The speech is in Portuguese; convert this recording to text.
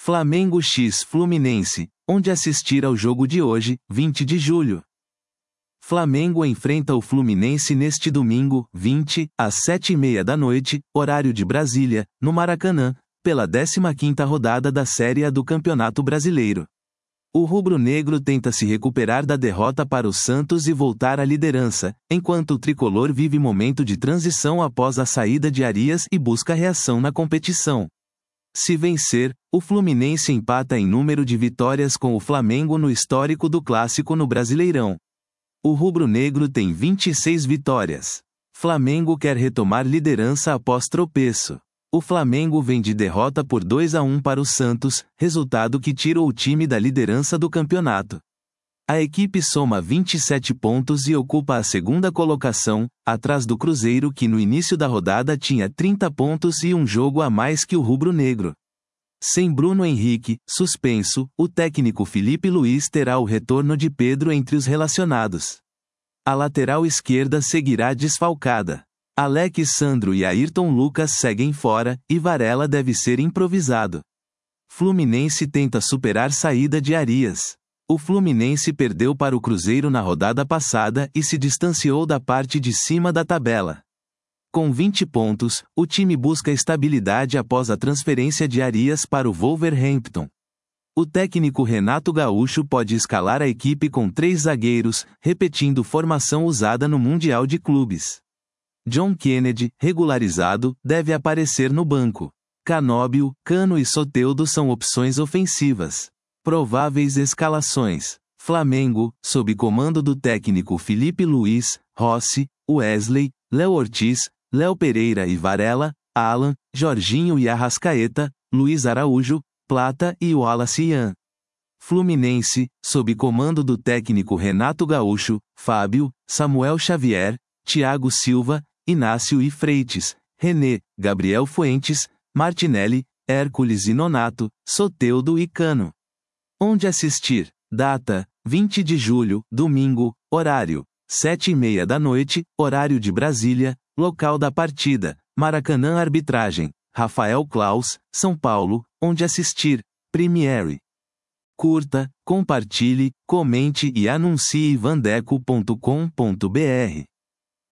Flamengo x Fluminense, onde assistir ao jogo de hoje, 20 de julho. Flamengo enfrenta o Fluminense neste domingo, 20, às 7h30 da noite, horário de Brasília, no Maracanã, pela 15ª rodada da Série A do Campeonato Brasileiro. O rubro-negro tenta se recuperar da derrota para o Santos e voltar à liderança, enquanto o tricolor vive momento de transição após a saída de Arias e busca reação na competição. Se vencer, o Fluminense empata em número de vitórias com o Flamengo no histórico do clássico no Brasileirão. O rubro-negro tem 26 vitórias. Flamengo quer retomar liderança após tropeço. O Flamengo vem de derrota por 2-1 para o Santos, resultado que tira o time da liderança do campeonato. A equipe soma 27 pontos e ocupa a segunda colocação, atrás do Cruzeiro que no início da rodada tinha 30 pontos e um jogo a mais que o rubro-negro. Sem Bruno Henrique, suspenso, o técnico Felipe Luiz terá o retorno de Pedro entre os relacionados. A lateral esquerda seguirá desfalcada. Alex Sandro e Ayrton Lucas seguem fora, e Varela deve ser improvisado. Fluminense tenta superar saída de Arias. O Fluminense perdeu para o Cruzeiro na rodada passada e se distanciou da parte de cima da tabela. Com 20 pontos, o time busca estabilidade após a transferência de Arias para o Wolverhampton. O técnico Renato Gaúcho pode escalar a equipe com 3 zagueiros, repetindo formação usada no Mundial de Clubes. John Kennedy, regularizado, deve aparecer no banco. Canóbio, Cano e Soteldo são opções ofensivas. Prováveis escalações: Flamengo, sob comando do técnico Felipe Luiz, Rossi, Wesley, Léo Ortiz, Léo Pereira e Varela, Alan, Jorginho e Arrascaeta, Luiz Araújo, Plata e Wallace Ian. Fluminense, sob comando do técnico Renato Gaúcho, Fábio, Samuel Xavier, Thiago Silva, Inácio e Freitas, René, Gabriel Fuentes, Martinelli, Hércules e Nonato, Soteldo e Cano. Onde assistir? Data: 20 de julho, domingo, horário: 7h30 da noite, horário de Brasília, local da partida: Maracanã. Arbitragem: Rafael Claus, São Paulo. Onde assistir? Premiere. Curta, compartilhe, comente e anuncie vandeco.com.br.